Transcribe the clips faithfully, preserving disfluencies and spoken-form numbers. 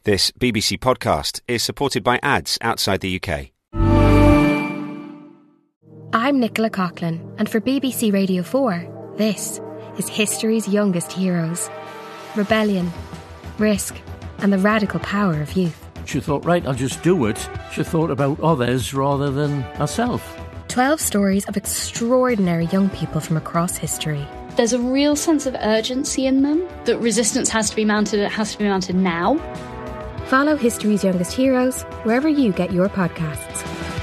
This B B C podcast is supported by ads outside the U K. I'm Nicola Coughlan, and for B B C Radio four, this is history's youngest heroes. Rebellion, risk, and the radical power of youth. She thought, right, I'll just do it. She thought about others rather than herself. Twelve stories of extraordinary young people from across history. There's a real sense of urgency in them, that resistance has to be mounted, it has to be mounted now. Follow history's youngest heroes wherever you get your podcasts.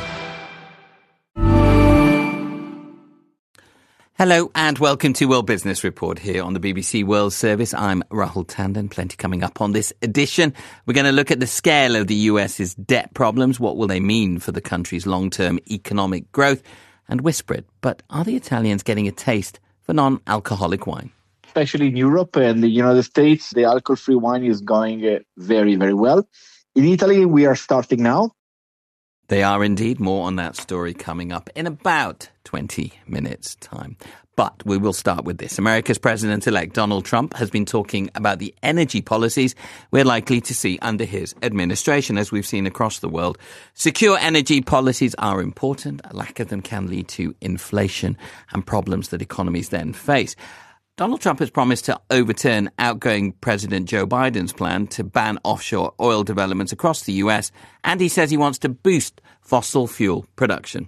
Hello and welcome to World Business Report here on the B B C World Service. I'm Rahul Tandon. Plenty coming up on this edition. We're going to look at the scale of the US's debt problems. What will they mean for the country's long-term economic growth? And whisper it, but are the Italians getting a taste for non-alcoholic wine? Especially in Europe and the United States, the alcohol-free wine is going uh, very, very well. In Italy, we are starting now. They are indeed. More on that story coming up in about twenty minutes' time. But we will start with this. America's President-elect Donald Trump has been talking about the energy policies we're likely to see under his administration, as we've seen across the world. Secure energy policies are important. A lack of them can lead to inflation and problems that economies then face. Donald Trump has promised to overturn outgoing President Joe Biden's plan to ban offshore oil developments across the U S, and he says he wants to boost fossil fuel production.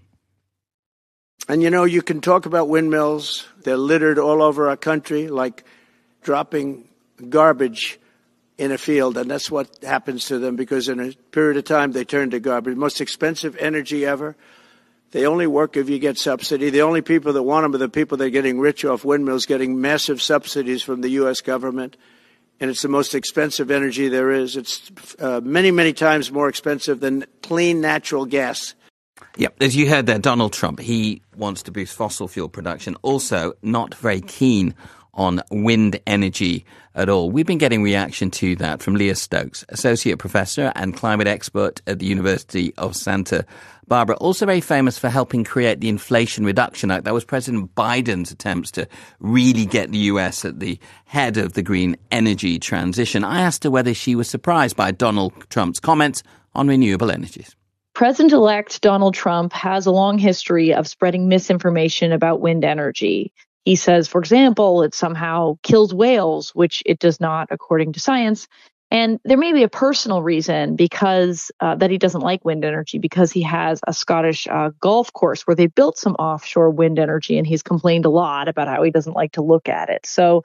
And, you know, you can talk about windmills. They're littered all over our country like dropping garbage in a field, and that's what happens to them because in a period of time they turn to garbage. Most expensive energy ever. They only work if you get subsidy. The only people that want them are the people that are getting rich off windmills, getting massive subsidies from the U S government. And it's the most expensive energy there is. It's uh, many, many times more expensive than clean natural gas. Yep, as you heard there, Donald Trump, he wants to boost fossil fuel production. Also, not very keen on wind energy at all. We've been getting reaction to that from Leah Stokes, Associate Professor and Climate Expert at the University of Santa Barbara, also very famous for helping create the Inflation Reduction Act. That was President Biden's attempts to really get the U S at the head of the green energy transition. I asked her whether she was surprised by Donald Trump's comments on renewable energies. President-elect Donald Trump has a long history of spreading misinformation about wind energy. He says, for example, it somehow kills whales, which it does not, according to science. And there may be a personal reason because uh, that he doesn't like wind energy, because he has a Scottish uh, golf course where they built some offshore wind energy, and he's complained a lot about how he doesn't like to look at it. So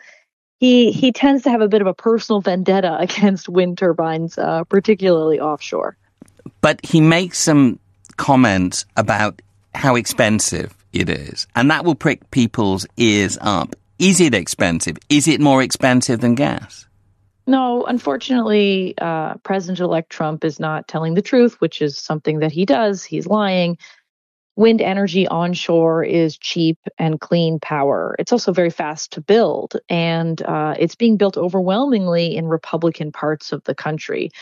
he he tends to have a bit of a personal vendetta against wind turbines, uh, particularly offshore. But he makes some comments about how expensive it is, and that will prick people's ears up. Is it expensive? Is it more expensive than gas? No, unfortunately, uh, President-elect Trump is not telling the truth, which is something that he does. He's lying. Wind energy onshore is cheap and clean power. It's also very fast to build, and uh, it's being built overwhelmingly in Republican parts of the country.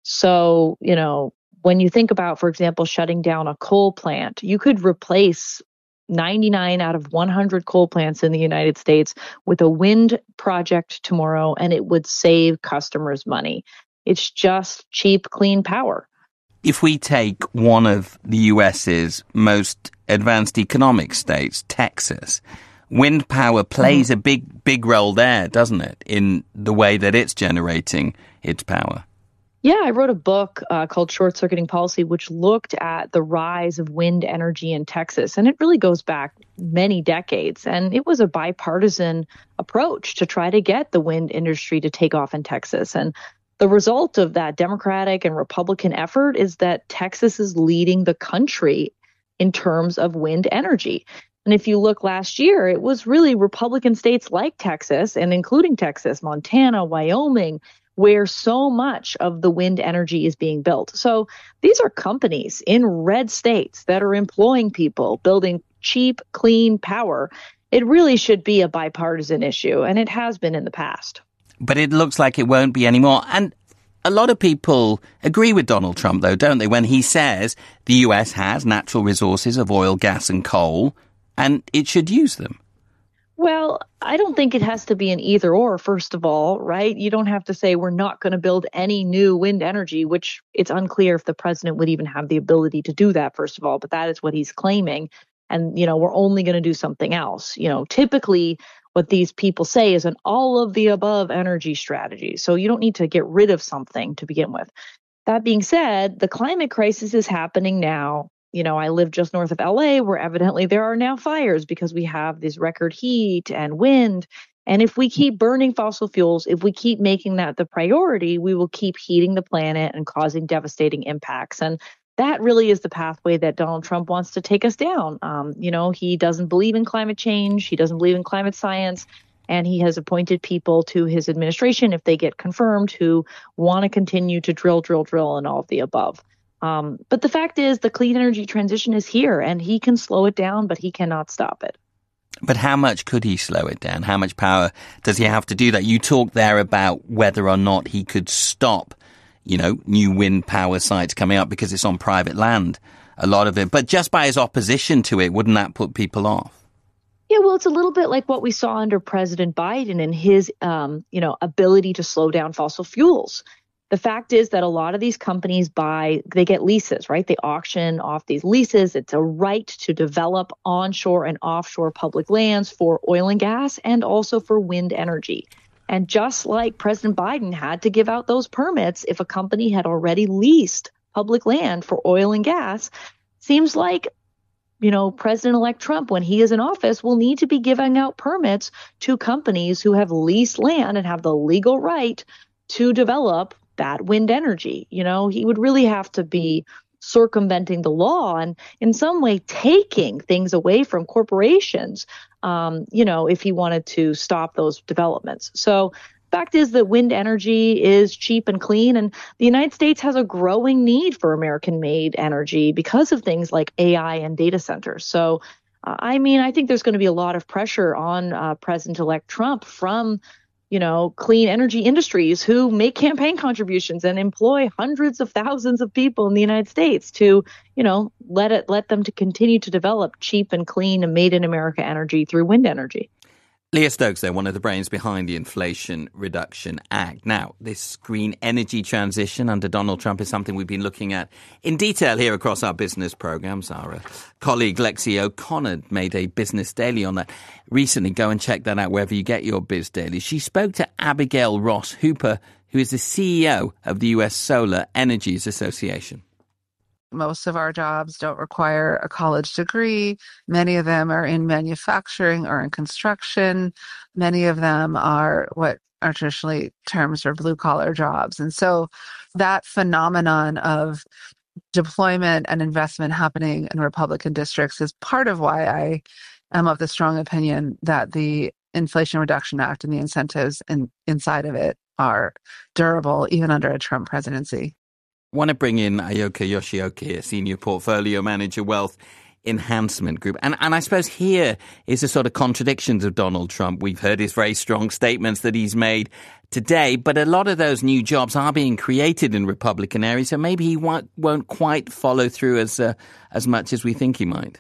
So, you know, when you think about, for example, shutting down a coal plant, you could replace ninety-nine out of one hundred coal plants in the United States with a wind project tomorrow, and it would save customers money. It's just cheap, clean power. If we take one of the US's most advanced economic states, Texas, wind power plays mm-hmm. a big, big role there, doesn't it, in the way that it's generating its power? Yeah, I wrote a book uh, called Short Circuiting Policy, which looked at the rise of wind energy in Texas. And it really goes back many decades. And it was a bipartisan approach to try to get the wind industry to take off in Texas. And the result of that Democratic and Republican effort is that Texas is leading the country in terms of wind energy. And if you look last year, it was really Republican states like Texas, and including Texas, Montana, Wyoming, where so much of the wind energy is being built. So these are companies in red states that are employing people, building cheap, clean power. It really should be a bipartisan issue, and it has been in the past. But it looks like it won't be anymore. And a lot of people agree with Donald Trump, though, don't they, when he says the U S has natural resources of oil, gas and coal, and it should use them. Well, I don't think it has to be an either or, first of all, right? You don't have to say we're not going to build any new wind energy, which it's unclear if the president would even have the ability to do that, first of all, but that is what he's claiming. And, you know, we're only going to do something else. You know, typically what these people say is an all of the above energy strategy. So you don't need to get rid of something to begin with. That being said, the climate crisis is happening now. You know, I live just north of L A, where evidently there are now fires because we have this record heat and wind. And if we keep burning fossil fuels, if we keep making that the priority, we will keep heating the planet and causing devastating impacts. And that really is the pathway that Donald Trump wants to take us down. Um, you know, he doesn't believe in climate change. He doesn't believe in climate science. And he has appointed people to his administration, if they get confirmed, who want to continue to drill, drill, drill, and all of the above. Um, but the fact is, the clean energy transition is here, and he can slow it down, but he cannot stop it. But how much could he slow it down? How much power does he have to do that? You talked there about whether or not he could stop, you know, new wind power sites coming up because it's on private land, a lot of it. But just by his opposition to it, wouldn't that put people off? Yeah, well, it's a little bit like what we saw under President Biden and his, um, you know, ability to slow down fossil fuels. The fact is that a lot of these companies buy, they get leases, right? They auction off these leases. It's a right to develop onshore and offshore public lands for oil and gas and also for wind energy. And just like President Biden had to give out those permits if a company had already leased public land for oil and gas, seems like, you know, President-elect Trump, when he is in office, will need to be giving out permits to companies who have leased land and have the legal right to develop that wind energy. You know, he would really have to be circumventing the law and in some way taking things away from corporations, um, you know, if he wanted to stop those developments. So fact is that wind energy is cheap and clean, and the United States has a growing need for American-made energy because of things like A I and data centers. So, uh, I mean, I think there's going to be a lot of pressure on uh, President-elect Trump from you know, clean energy industries who make campaign contributions and employ hundreds of thousands of people in the United States to, you know, let it let them to continue to develop cheap and clean and made in America energy through wind energy. Leah Stokes, there, one of the brains behind the Inflation Reduction Act. Now, this green energy transition under Donald Trump is something we've been looking at in detail here across our business programs. Our uh, colleague Lexi O'Connor made a business daily on that recently. Go and check that out wherever you get your biz daily. She spoke to Abigail Ross Hooper, who is the C E O of the U S Solar Energies Association. Most of our jobs don't require a college degree. Many of them are in manufacturing or in construction. Many of them are what are traditionally terms for blue-collar jobs. And so that phenomenon of deployment and investment happening in Republican districts is part of why I am of the strong opinion that the Inflation Reduction Act and the incentives in, inside of it are durable, even under a Trump presidency. I want to bring in Ayoka Yoshioka, Senior Portfolio Manager, Wealth Enhancement Group. And, and I suppose here is the sort of contradictions of Donald Trump. We've heard his very strong statements that he's made today, but a lot of those new jobs are being created in Republican areas, so maybe he won't, won't quite follow through as uh, as much as we think he might.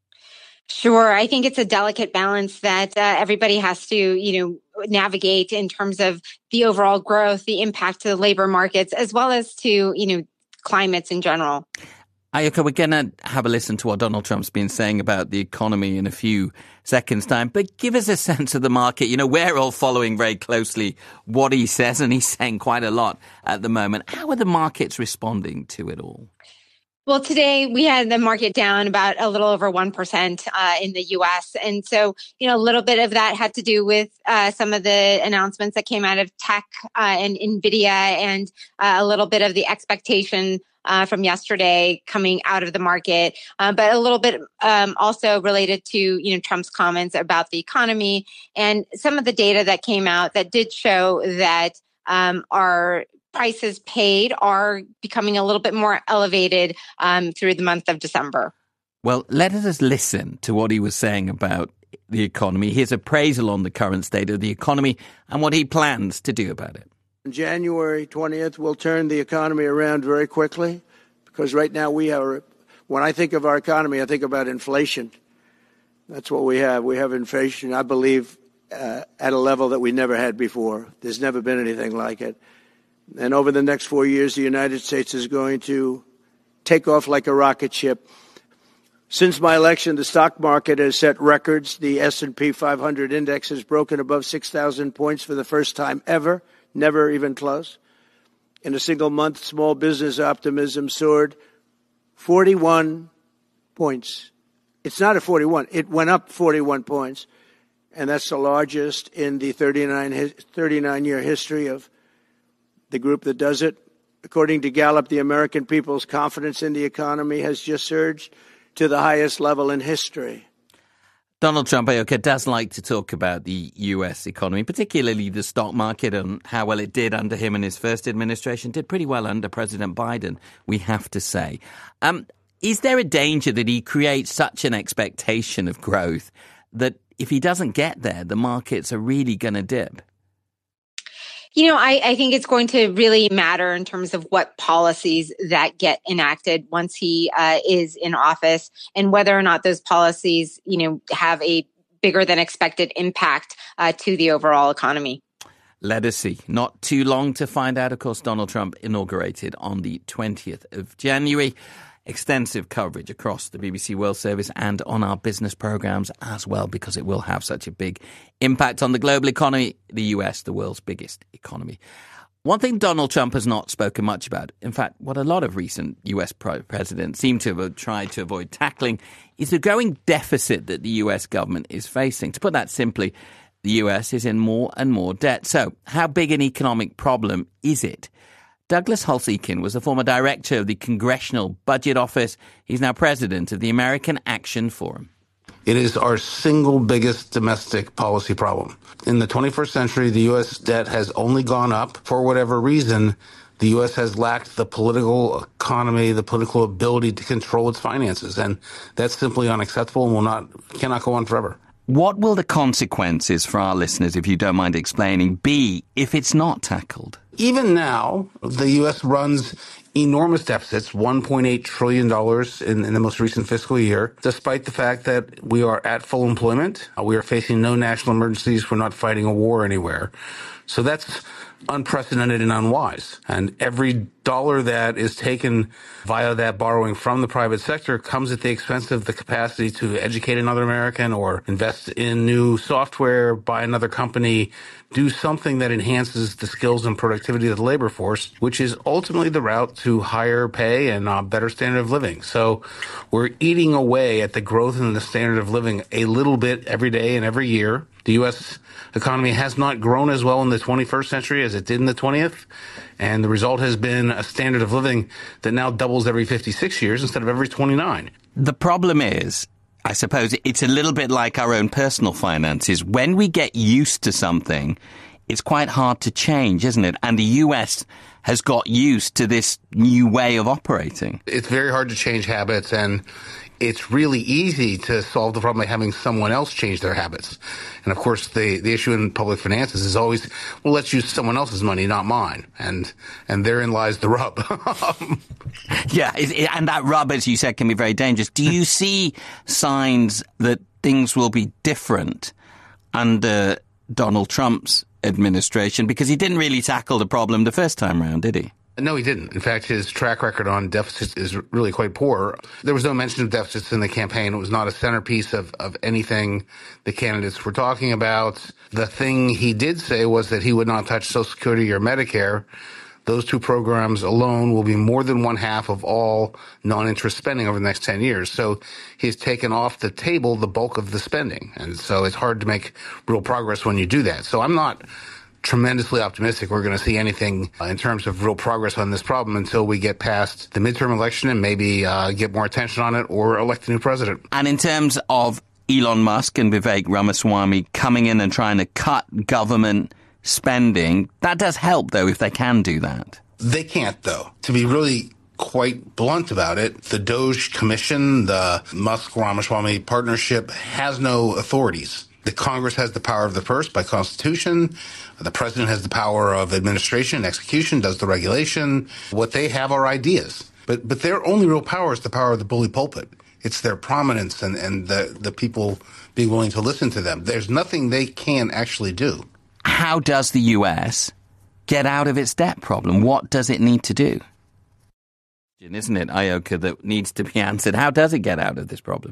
Sure. I think it's a delicate balance that uh, everybody has to, you know, navigate in terms of the overall growth, the impact to the labor markets, as well as to, you know, climates in general. Ayoka, we're going to have a listen to what Donald Trump's been saying about the economy in a few seconds' time. But give us a sense of the market. You know, we're all following very closely what he says, and he's saying quite a lot at the moment. How are the markets responding to it all? Well, today we had the market down about a little over one percent uh, in the U S. And so, you know, a little bit of that had to do with uh, some of the announcements that came out of tech uh, and NVIDIA, and uh, a little bit of the expectation uh, from yesterday coming out of the market. Uh, but a little bit um, also related to, you know, Trump's comments about the economy and some of the data that came out that did show that um, our prices paid are becoming a little bit more elevated um, through the month of December. Well, let us listen to what he was saying about the economy, his appraisal on the current state of the economy, and what he plans to do about it. On January twentieth, we'll turn the economy around very quickly, because right now we are, when I think of our economy, I think about inflation. That's what we have. We have inflation, I believe, uh, at a level that we never had before. There's never been anything like it. And over the next four years, the United States is going to take off like a rocket ship. Since my election, the stock market has set records. The S and P five hundred index has broken above six thousand points for the first time ever, never even close. In a single month, small business optimism soared forty-one points. It's not a forty-one. It went up forty-one points. And that's the largest in the thirty-nine-year history of the group that does it. According to Gallup, the American people's confidence in the economy has just surged to the highest level in history. Donald Trump, Ayoka, does like to talk about the U S economy, particularly the stock market and how well it did under him in his first administration. Did pretty well under President Biden, we have to say. Um, is there a danger that he creates such an expectation of growth that if he doesn't get there, the markets are really going to dip? You know, I, I think it's going to really matter in terms of what policies that get enacted once he uh, is in office and whether or not those policies, you know, have a bigger than expected impact uh, to the overall economy. Let us see. Not too long to find out. Of course, Donald Trump inaugurated on the twentieth of January. Extensive coverage across the B B C World Service and on our business programs as well, because it will have such a big impact on the global economy, the U S, the world's biggest economy. One thing Donald Trump has not spoken much about, in fact, what a lot of recent U S presidents seem to have tried to avoid tackling, is the growing deficit that the U S government is facing. To put that simply, the U S is in more and more debt. So how big an economic problem is it? Douglas Holtz-Eakin was a former director of the Congressional Budget Office. He's now president of the American Action Forum. It is our single biggest domestic policy problem. In the twenty-first century, the U S debt has only gone up. For whatever reason, the U S has lacked the political economy, the political ability to control its finances. And that's simply unacceptable and will not, cannot go on forever. What will the consequences for our listeners, if you don't mind explaining, be if it's not tackled? Even now, the U S runs enormous deficits, one point eight trillion dollars in, in the most recent fiscal year, despite the fact that we are at full employment. We are facing no national emergencies. We're not fighting a war anywhere. So that's unprecedented and unwise. And every dollar that is taken via that borrowing from the private sector comes at the expense of the capacity to educate another American or invest in new software, buy another company, do something that enhances the skills and productivity of the labor force, which is ultimately the route to higher pay and a better standard of living. So we're eating away at the growth in the standard of living a little bit every day and every year. The U S economy has not grown as well in the twenty-first century as it did in the twentieth. And the result has been a standard of living that now doubles every fifty-six years instead of every twenty-nine. The problem is, I suppose it's a little bit like our own personal finances. When we get used to something, it's quite hard to change, isn't it? And the U S has got used to this new way of operating. It's very hard to change habits, and it's really easy to solve the problem by having someone else change their habits. And of course, the, the issue in public finances is always, well, let's use someone else's money, not mine. And, and therein lies the rub. Yeah. And that rub, as you said, can be very dangerous. Do you see signs that things will be different under Donald Trump's administration? Because he didn't really tackle the problem the first time round, did he? No, he didn't. In fact, his track record on deficits is really quite poor. There was no mention of deficits in the campaign. It was not a centerpiece of, of anything the candidates were talking about. The thing he did say was that he would not touch Social Security or Medicare. Those two programs alone will be more than one half of all non-interest spending over the next ten years. So he's taken off the table the bulk of the spending. And so it's hard to make real progress when you do that. So I'm not tremendously optimistic we're going to see anything in terms of real progress on this problem until we get past the midterm election and maybe uh, get more attention on it or elect a new president. And in terms of Elon Musk and Vivek Ramaswamy coming in and trying to cut government spending, that does help, though, if they can do that. They can't, though. To be really quite blunt about it, the Doge Commission, the Musk-Ramaswamy partnership, has no authorities. The Congress has the power of the purse by Constitution. The president has the power of administration and execution, does the regulation. What they have are ideas. But but their only real power is the power of the bully pulpit. It's their prominence and, and the, the people being willing to listen to them. There's nothing they can actually do. How does the U S get out of its debt problem? What does it need to do? Isn't it, Ayoka, that needs to be answered? How does it get out of this problem?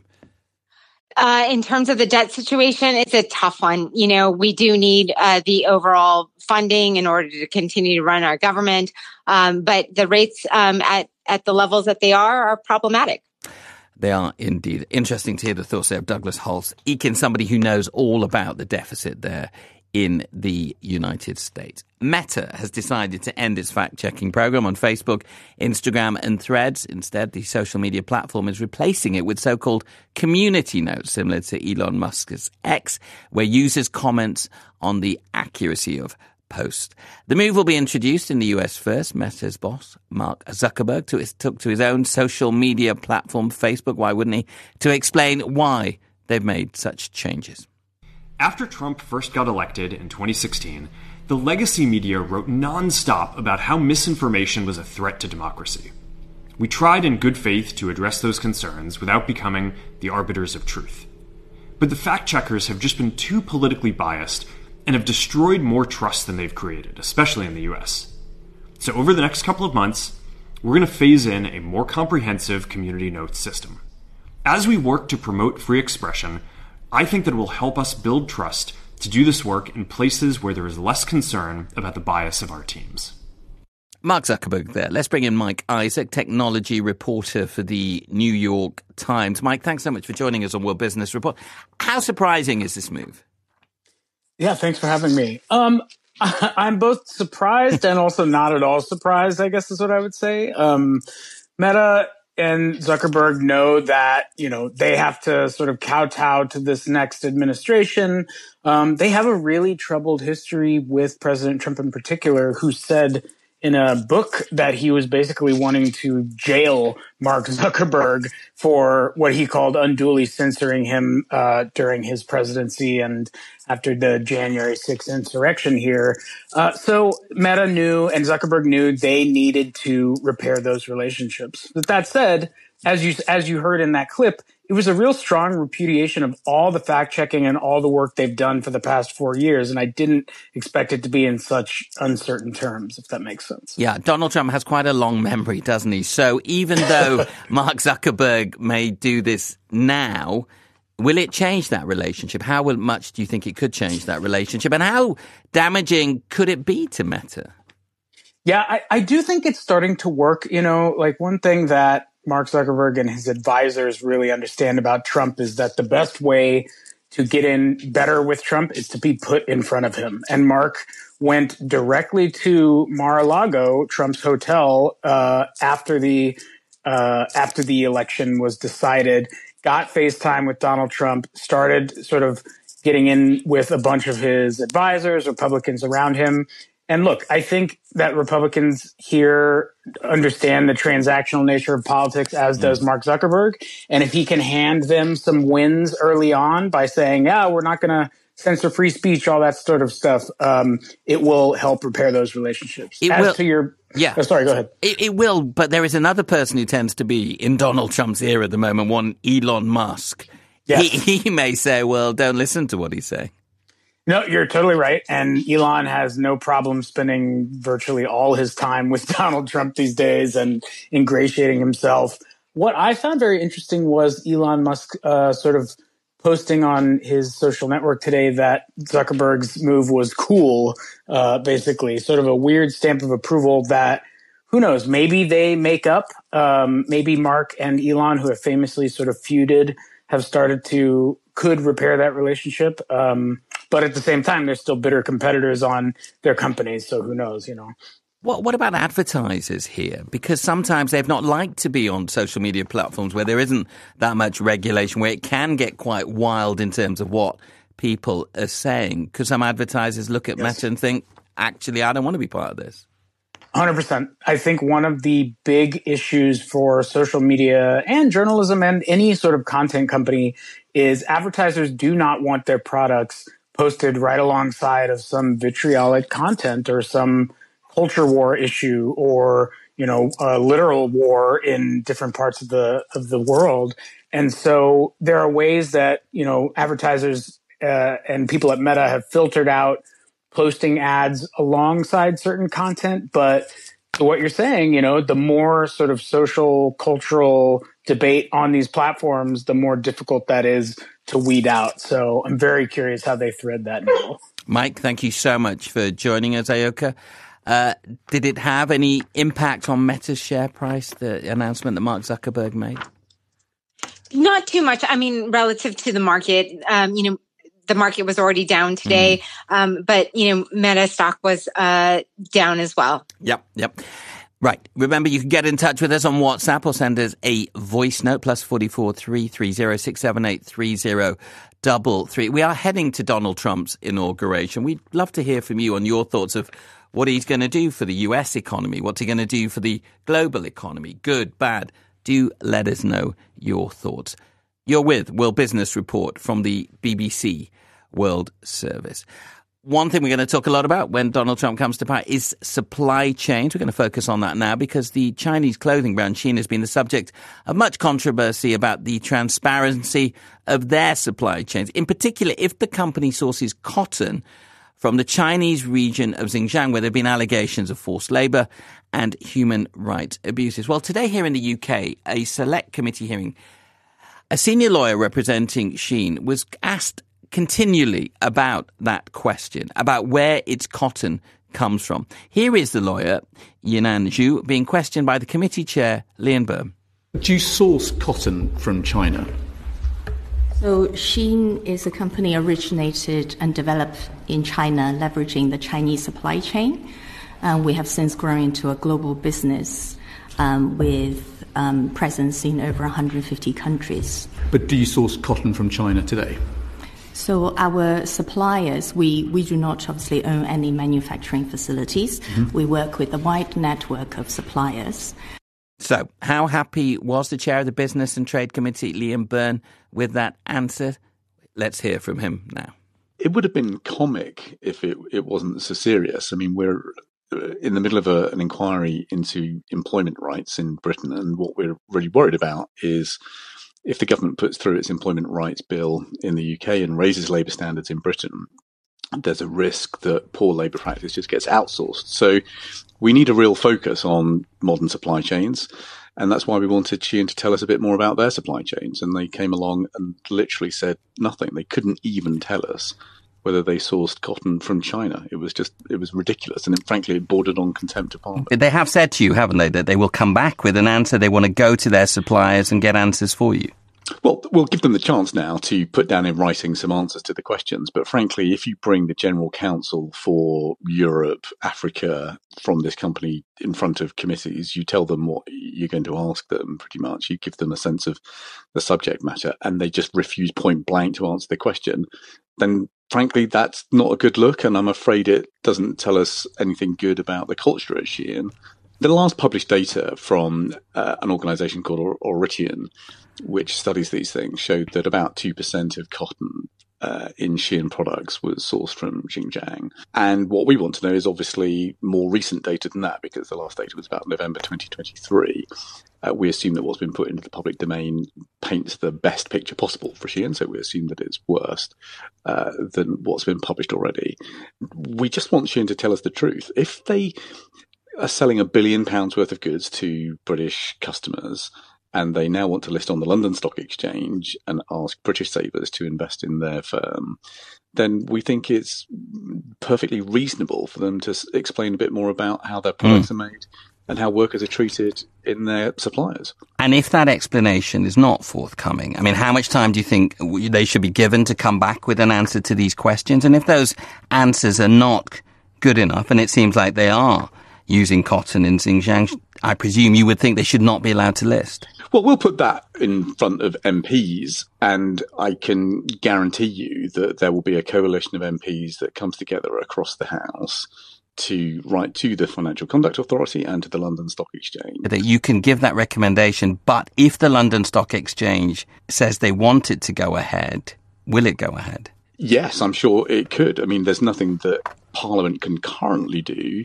Uh, in terms of the debt situation, it's a tough one. You know, we do need uh, the overall funding in order to continue to run our government. Um, but the rates um, at, at the levels that they are are problematic. They are indeed. Interesting to hear the thoughts there of Douglas Holtz, Eakin, somebody who knows all about the deficit there in the United States. Meta has decided to end its fact-checking program on Facebook, Instagram and Threads. Instead, the social media platform is replacing it with so-called community notes, similar to Elon Musk's X, where users comment on the accuracy of posts. The move will be introduced in the U S first. Meta's boss, Mark Zuckerberg, took, took to his own social media platform, Facebook, why wouldn't he, to explain why they've made such changes. After Trump first got elected in twenty sixteen, the legacy media wrote nonstop about how misinformation was a threat to democracy. We tried in good faith to address those concerns without becoming the arbiters of truth. But the fact-checkers have just been too politically biased and have destroyed more trust than they've created, especially in the U S. So over the next couple of months, we're going to phase in a more comprehensive community notes system. As we work to promote free expression, I think that it will help us build trust to do this work in places where there is less concern about the bias of our teams. Mark Zuckerberg there. Let's bring in Mike Isaac, technology reporter for the New York Times. Mike, thanks so much for joining us on World Business Report. How surprising is this move? Yeah, thanks for having me. Um, I'm both surprised and also not at all surprised, I guess is what I would say. Um, Meta and Zuckerberg know that, you know, they have to sort of kowtow to this next administration. Um, they have a really troubled history with President Trump in particular, who said in a book that he was basically wanting to jail Mark Zuckerberg for what he called unduly censoring him uh, during his presidency and after the January sixth insurrection here. Uh, so Meta knew and Zuckerberg knew they needed to repair those relationships. But that said, as you as you heard in that clip, it was a real strong repudiation of all the fact-checking and all the work they've done for the past four years, and I didn't expect it to be in such uncertain terms, if that makes sense. Yeah, Donald Trump has quite a long memory, doesn't he? So even though Mark Zuckerberg may do this now, will it change that relationship? How much do you think it could change that relationship? And how damaging could it be to Meta? Yeah, I, I do think it's starting to work. You know, like one thing that Mark Zuckerberg and his advisors really understand about Trump is that the best way to get in better with Trump is to be put in front of him. And Mark went directly to Mar-a-Lago, Trump's hotel, uh, after the uh, after the election was decided, got FaceTime with Donald Trump, started sort of getting in with a bunch of his advisors, Republicans around him. And look, I think that Republicans here understand the transactional nature of politics, as does Mark Zuckerberg. And if he can hand them some wins early on by saying, yeah, we're not going to censor free speech, all that sort of stuff, um, it will help repair those relationships. It as will, to your, yeah. Oh, sorry, go ahead. It, it will, but there is another person who tends to be in Donald Trump's ear at the moment, one Elon Musk. Yes. He, he may say, well, don't listen to what he's saying. No, you're totally right. And Elon has no problem spending virtually all his time with Donald Trump these days and ingratiating himself. What I found very interesting was Elon Musk uh, sort of posting on his social network today that Zuckerberg's move was cool, uh, basically, sort of a weird stamp of approval that, who knows, maybe they make up. Um, maybe Mark and Elon, who have famously sort of feuded, have started to, could repair that relationship. Um, But at the same time, they're still bitter competitors on their companies. So who knows, you know. What What about advertisers here? Because sometimes they've not liked to be on social media platforms where there isn't that much regulation, where it can get quite wild in terms of what people are saying. Because some advertisers look at yes. Meta and think, actually, I don't want to be part of this. one hundred percent. I think one of the big issues for social media and journalism and any sort of content company is advertisers do not want their products posted right alongside of some vitriolic content or some culture war issue or, you know, a literal war in different parts of the of the world. And so there are ways that, you know, advertisers uh, and people at Meta have filtered out posting ads alongside certain content. But what you're saying, you know, the more sort of social, cultural debate on these platforms, the more difficult that is to weed out. So I'm very curious how they thread that needle. Mike, thank you so much for joining us, Ayoka. Uh, did it have any impact on Meta's share price, the announcement that Mark Zuckerberg made? Not too much. I mean, relative to the market, um, you know, the market was already down today, mm. um, but, you know, Meta stock was uh, down as well. Yep, yep. Right. Remember, you can get in touch with us on WhatsApp or send us a voice note, plus forty-four, three three zero, six seven eight, three zero three three. We are heading to Donald Trump's inauguration. We'd love to hear from you on your thoughts of what he's going to do for the U S economy. What's he going to do for the global economy? Good, bad? Do let us know your thoughts. You're with World Business Report from the B B C World Service. One thing we're going to talk a lot about when Donald Trump comes to power is supply chains. We're going to focus on that now because the Chinese clothing brand Shein has been the subject of much controversy about the transparency of their supply chains. In particular, if the company sources cotton from the Chinese region of Xinjiang, where there have been allegations of forced labor and human rights abuses. Well, today here in the U K, a select committee hearing, a senior lawyer representing Shein was asked continually about that question, about where its cotton comes from. Here is the lawyer, Yinan Zhu, being questioned by the committee chair, Lian Burn. Do you source cotton from China? So Shein is a company originated and developed in China, leveraging the Chinese supply chain. Um, we have since grown into a global business um, with um, presence in over one hundred fifty countries. But do you source cotton from China today? So our suppliers, we, we do not obviously own any manufacturing facilities. Mm-hmm. We work with a wide network of suppliers. So how happy was the chair of the Business and Trade Committee, Liam Byrne, with that answer? Let's hear from him now. It would have been comic if it, it wasn't so serious. I mean, we're in the middle of a, an inquiry into employment rights in Britain, and what we're really worried about is if the government puts through its employment rights bill in the U K and raises labour standards in Britain, there's a risk that poor labour practice just gets outsourced. So we need a real focus on modern supply chains, and that's why we wanted Shein to tell us a bit more about their supply chains. And they came along and literally said nothing. They couldn't even tell us whether they sourced cotton from China. It was just, it was ridiculous. And it, frankly, it bordered on contempt of parliament. They have said to you, haven't they, that they will come back with an answer. They want to go to their suppliers and get answers for you. Well, we'll give them the chance now to put down in writing some answers to the questions. But frankly, if you bring the General Counsel for Europe, Africa from this company in front of committees, you tell them what you're going to ask them pretty much. You give them a sense of the subject matter and they just refuse point blank to answer the question, then frankly, that's not a good look. And I'm afraid it doesn't tell us anything good about the culture at Shein. The last published data from uh, an organisation called Oritian, which studies these things, showed that about two percent of cotton uh, in Shein products was sourced from Xinjiang. And what we want to know is obviously more recent data than that, because the last data was about November twenty twenty-three. Uh, we assume that what's been put into the public domain paints the best picture possible for Shein, so we assume that it's worse uh, than what's been published already. We just want Shein to tell us the truth. If they are selling a billion pounds worth of goods to British customers, and they now want to list on the London Stock Exchange and ask British savers to invest in their firm, then we think it's perfectly reasonable for them to explain a bit more about how their products mm. are made and how workers are treated in their suppliers. And if that explanation is not forthcoming, I mean, how much time do you think they should be given to come back with an answer to these questions? And if those answers are not good enough, and it seems like they are, using cotton in Xinjiang, I presume you would think they should not be allowed to list. Well, we'll put that in front of M Ps, and I can guarantee you that there will be a coalition of M Ps that comes together across the House to write to the Financial Conduct Authority and to the London Stock Exchange. That you can give that recommendation, but if the London Stock Exchange says they want it to go ahead, will it go ahead? Yes, I'm sure it could. I mean, there's nothing that Parliament can currently do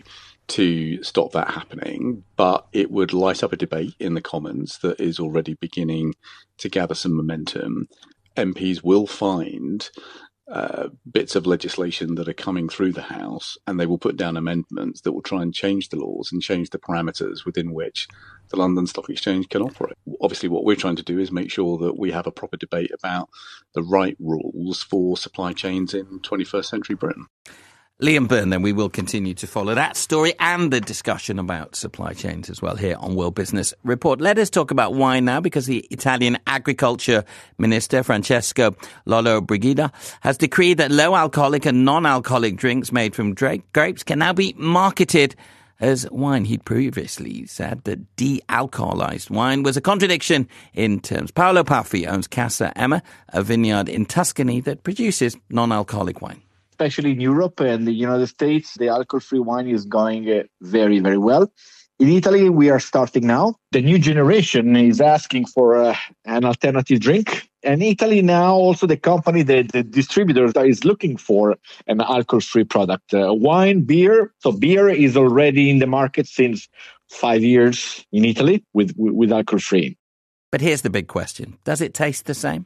to stop that happening, but it would light up a debate in the Commons that is already beginning to gather some momentum. M Ps will find uh, bits of legislation that are coming through the House, and they will put down amendments that will try and change the laws and change the parameters within which the London Stock Exchange can operate. Obviously, what we're trying to do is make sure that we have a proper debate about the right rules for supply chains in twenty-first century Britain. Liam Byrne, then we will continue to follow that story and the discussion about supply chains as well here on World Business Report. Let us talk about wine now, because the Italian Agriculture Minister, Francesco Lollobrigida, has decreed that low-alcoholic and non-alcoholic drinks made from grapes can now be marketed as wine. He'd previously said that de-alcoholized wine was a contradiction in terms. Paolo Paffi owns Casa Emma, a vineyard in Tuscany that produces non-alcoholic wine. Especially in Europe and the United States, the alcohol-free wine is going uh, very, very well. In Italy, we are starting now. The new generation is asking for uh, an alternative drink. And Italy now, also the company, the, the distributor is looking for an alcohol-free product. Uh, wine, beer. So beer is already in the market since five years in Italy with, with, with alcohol-free. But here's the big question. Does it taste the same?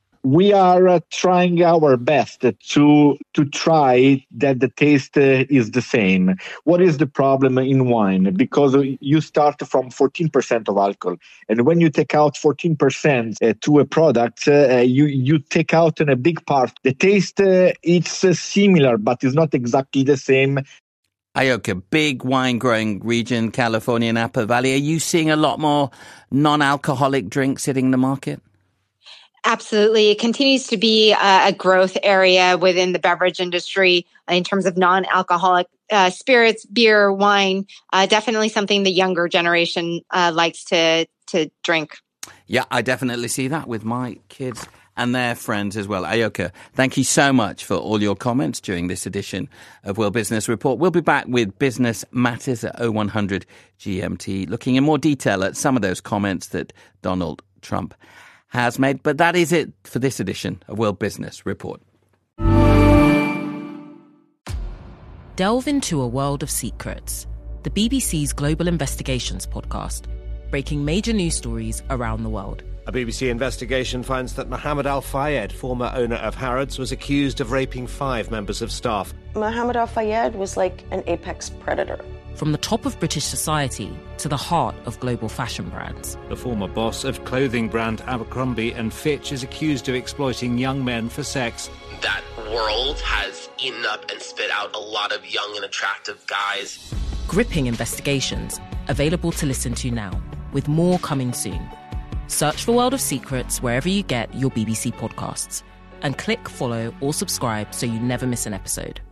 We are uh, trying our best to to try that the taste uh, is the same. What is the problem in wine? Because you start from fourteen percent of alcohol. And when you take out fourteen percent uh, to a product, uh, you, you take out in a big part. The taste, uh, it's uh, similar, but it's not exactly the same. Ayoka, big wine-growing region, California, Napa Valley. Are you seeing a lot more non-alcoholic drinks hitting the market? Absolutely. It continues to be a, a growth area within the beverage industry in terms of non-alcoholic uh, spirits, beer, wine. Uh, definitely something the younger generation uh, likes to to drink. Yeah, I definitely see that with my kids and their friends as well. Ayoka, thank you so much for all your comments during this edition of World Business Report. We'll be back with Business Matters at oh one hundred G M T, looking in more detail at some of those comments that Donald Trump has made. But that is it for this edition of World Business Report. Delve into a world of secrets. The B B C's Global Investigations podcast, breaking major news stories around the world. A B B C investigation finds that Mohammed Al Fayed, former owner of Harrods, was accused of raping five members of staff. Mohammed Al Fayed was like an apex predator. From the top of British society to the heart of global fashion brands. The former boss of clothing brand Abercrombie and Fitch is accused of exploiting young men for sex. That world has eaten up and spit out a lot of young and attractive guys. Gripping investigations, available to listen to now, with more coming soon. Search for World of Secrets wherever you get your B B C podcasts, and click follow or subscribe so you never miss an episode.